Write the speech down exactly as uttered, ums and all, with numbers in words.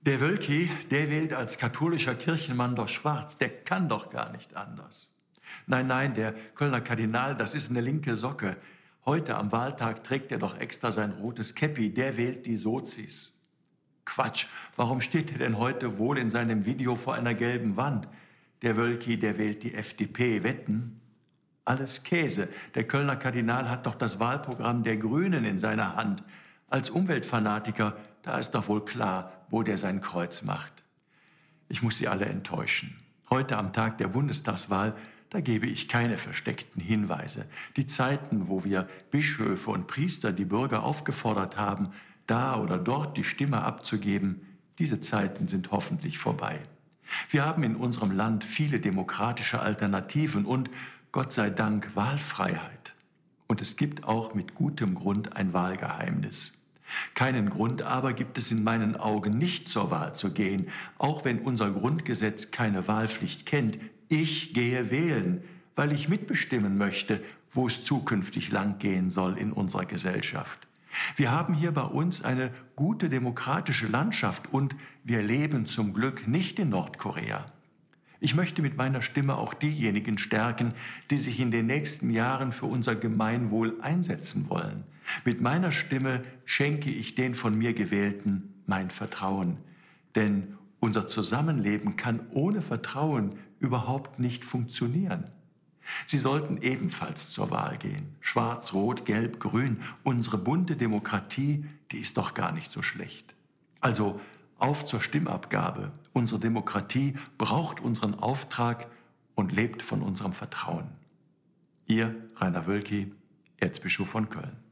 Der Wölki, der wählt als katholischer Kirchenmann doch schwarz. Der kann doch gar nicht anders. Nein, nein, der Kölner Kardinal, das ist eine linke Socke. Heute am Wahltag trägt er doch extra sein rotes Käppi. Der wählt die Sozis. Quatsch, warum steht er denn heute wohl in seinem Video vor einer gelben Wand? Der Wölki, der wählt die F D P. Wetten? Alles Käse. Der Kölner Kardinal hat doch das Wahlprogramm der Grünen in seiner Hand. Als Umweltfanatiker, da ist doch wohl klar, wo der sein Kreuz macht. Ich muss Sie alle enttäuschen. Heute am Tag der Bundestagswahl, da gebe ich keine versteckten Hinweise. Die Zeiten, wo wir Bischöfe und Priester die Bürger aufgefordert haben, da oder dort die Stimme abzugeben, diese Zeiten sind hoffentlich vorbei. Wir haben in unserem Land viele demokratische Alternativen und, Gott sei Dank, Wahlfreiheit. Und es gibt auch mit gutem Grund ein Wahlgeheimnis. Keinen Grund aber gibt es in meinen Augen nicht zur Wahl zu gehen, auch wenn unser Grundgesetz keine Wahlpflicht kennt. Ich gehe wählen, weil ich mitbestimmen möchte, wo es zukünftig langgehen soll in unserer Gesellschaft. Wir haben hier bei uns eine gute demokratische Landschaft und wir leben zum Glück nicht in Nordkorea. Ich möchte mit meiner Stimme auch diejenigen stärken, die sich in den nächsten Jahren für unser Gemeinwohl einsetzen wollen. Mit meiner Stimme schenke ich den von mir Gewählten mein Vertrauen. Denn unser Zusammenleben kann ohne Vertrauen überhaupt nicht funktionieren. Sie sollten ebenfalls zur Wahl gehen. Schwarz, Rot, Gelb, Grün. Unsere bunte Demokratie, die ist doch gar nicht so schlecht. Also auf zur Stimmabgabe. Unsere Demokratie braucht unseren Auftrag und lebt von unserem Vertrauen. Ihr Rainer Wölki, Erzbischof von Köln.